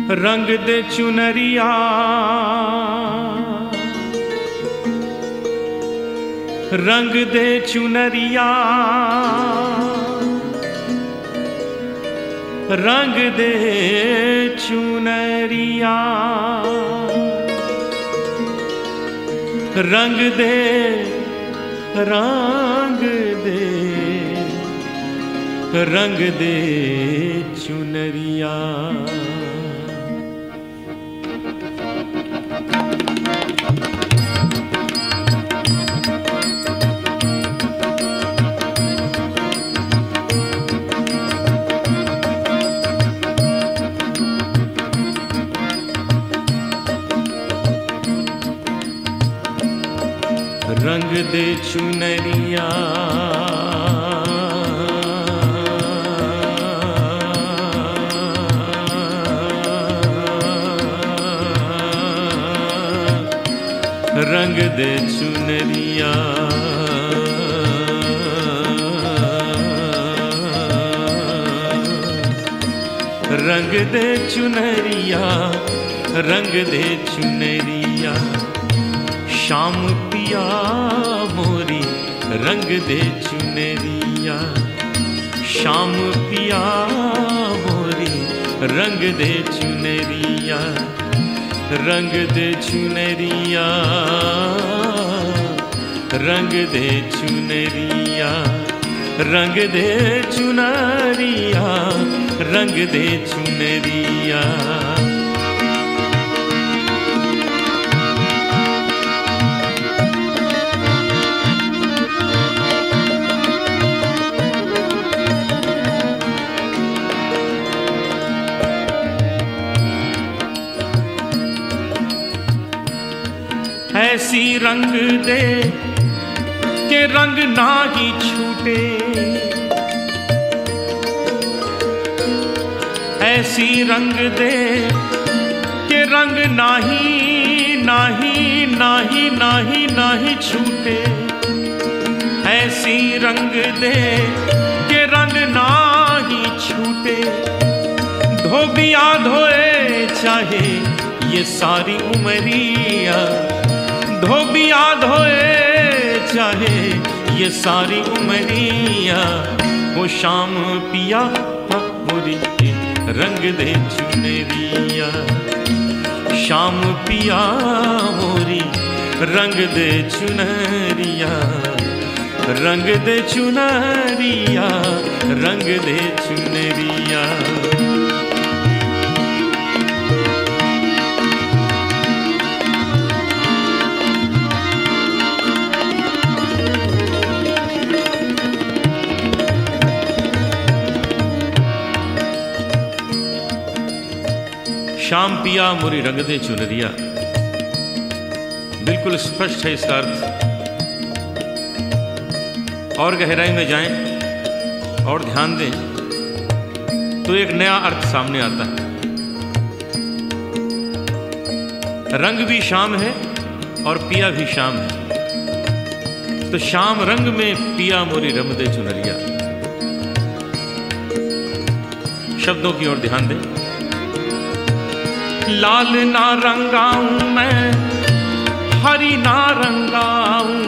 रंग दे चुनरिया रंग दे चुनरिया रंग दे चुनरिया रंग दे रंग दे रंग दे चुनरिया। रंग दे चुनरिया रंग दे चुनरिया रंग दे चुनरिया रंग दे चुनरिया। शाम पिया मोरी रंग दे चुनरिया शाम पिया मोरी रंग दे चुनरिया रंग दे चुनरिया रंग दे चुनरिया रंग दे चुनरिया रंग दे चुनरिया। ऐसी रंग दे के रंग ना ही छूटे ऐसी रंग दे के रंग नाही नाही नाही नाही नाही छूटे ऐसी रंग दे के रंग ना ही छूटे। धोबिया धोए चाहे ये सारी उमरिया धोबिया धोए चाहे ये सारी उमरिया। वो शाम पिया मोरी रंग दे चुनरिया शाम पिया मोरी रंग दे चुनरिया रंग दे चुनरिया रंग दे चुनरिया। शाम पिया मोरी रंग दे चुनरिया बिल्कुल स्पष्ट है इसका अर्थ। और गहराई में जाएं और ध्यान दें तो एक नया अर्थ सामने आता है। रंग भी शाम है और पिया भी शाम है। तो शाम रंग में पिया मोरी रंग दे चुनरिया शब्दों की ओर ध्यान दें। लाल ना रंगाऊं मैं हरी ना रंगाऊं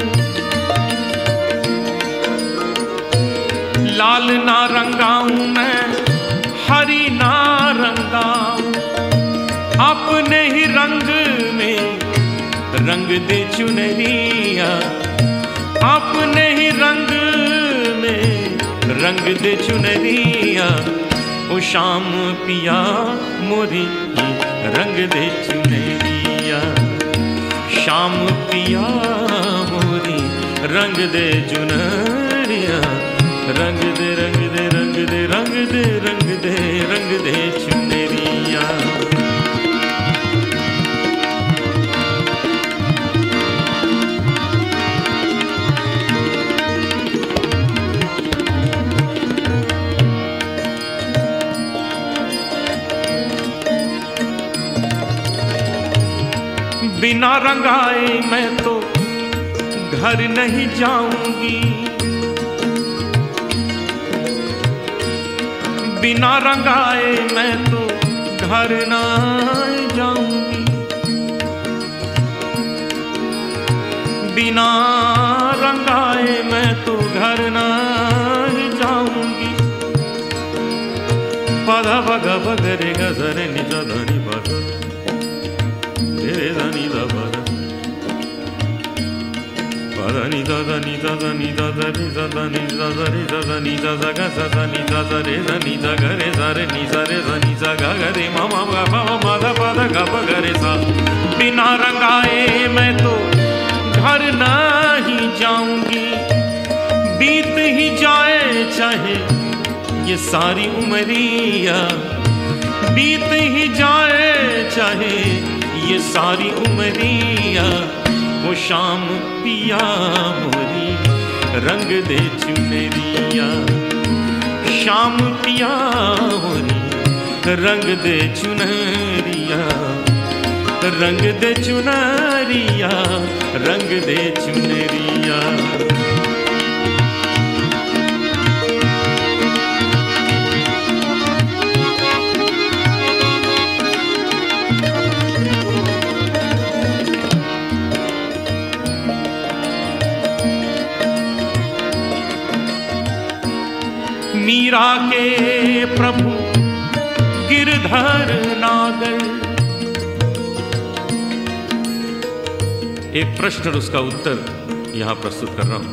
लाल ना रंगाऊं मैं हरी ना रंगाऊं। अपने ही रंग में रंग दे चुनरिया अपने ही रंग में रंग दे चुनरिया। ओ शाम पिया मोरी रंग दे चुनरिया शाम पिया मोरी रंग दे चुनरिया रंग दे रंग दे रंग दे रंग दे रंग दे रंग दे चुनरिया। बिना रंगाए मैं तो घर नहीं जाऊंगी बिना रंगाए मैं तो घर ना जाऊंगी, बिना रंगाए मैं तो घर ना जाऊंगी। पधा भग भग रे गजरे नि धनी भग रे धनी ध भग पधनी धनी धनी धनी धनी धनी धनी जग धनी धरे धनी जग रे धरे नि धरे धनी जग रे मामा बाबा माधा पध ग गरे सा। बिना रंगाए मैं तो घर नहीं जाऊंगी, बीत ही जाए चाहे ये सारी उमरिया, बीत ही जाए चाहे ये सारी उमरिया। वो शाम पिया मोरी रंग दे चुनरिया, शाम पिया मोरी रंग दे चुनरिया, रंग दे चुनरिया, रंग दे चुनरिया। मीरा के प्रभु गिरधर नागर। एक प्रश्न और उसका उत्तर यहां प्रस्तुत कर रहा हूं।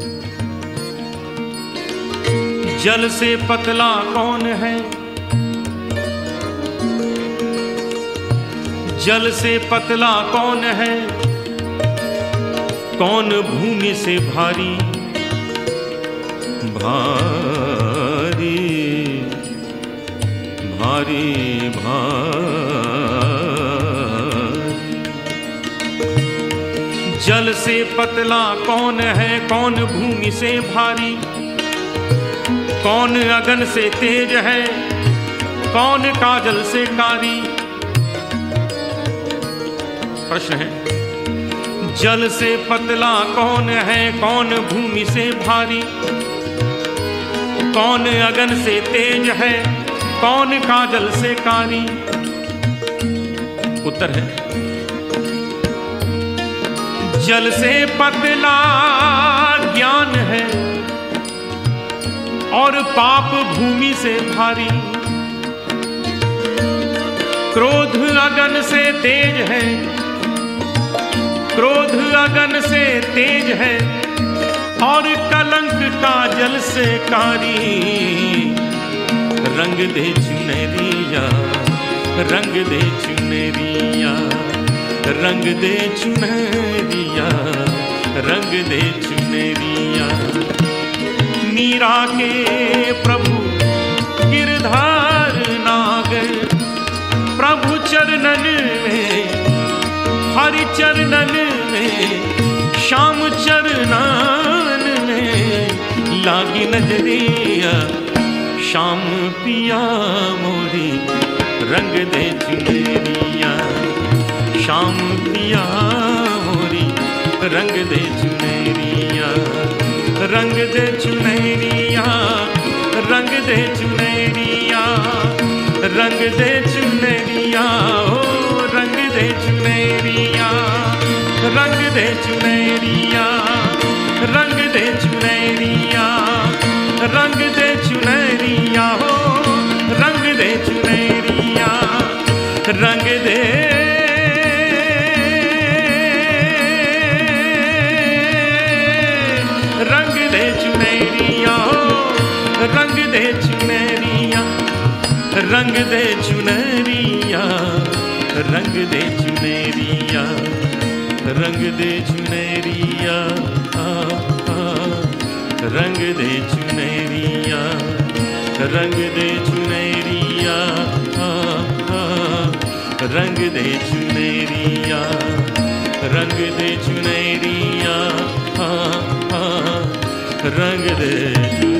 जल से पतला कौन है, जल से पतला कौन है, कौन भूमि से भारी भारी भारी भारी। जल से पतला कौन है, कौन भूमि से भारी, कौन अगन से तेज है, कौन काजल से कारी। प्रश्न है, जल से पतला कौन है, कौन भूमि से भारी, कौन अगन से तेज है, कौन काजल से कारी। उत्तर है, जल से पतला ज्ञान है और पाप भूमि से भारी, क्रोध अगन से तेज है, क्रोध अगन से तेज है और कलंक काजल से कारी। रंग दे चुनरिया, रंग दे चुनरिया, रंग दे चुनरिया, रंग दे चुनरिया। मीरा के प्रभु गिरधर नागर, प्रभु चरणन में, हरि चरणन में, श्याम चरणन में लागी नजरिया। श्याम पिया मोरी रंग दे चुनरिया, श्याम पिया मोरी रंग दे चुनरिया, रंग दे चुनरिया, रंग दे चुनरिया, रंग दे चुनरिया, ओ रंग दे चुनरिया, रंग दे चुनरिया, रंग दे चुनरिया, रंग दे चुनरिया, हो रंग दे चुनरिया, रंग दे रंग दे चुनरिया, हो रंग दे चुनरिया, रंग दे चुनरिया, रंग दे चुनरिया, रंग दे चुनरिया, रंग दे चुनरिया, रंग दे चुनरिया, रंग दे चुनरिया, रंग दे चुनरिया, रंग दे